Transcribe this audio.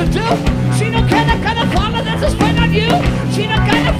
do. She don't care the kind of father that's a spend on you. She don't got the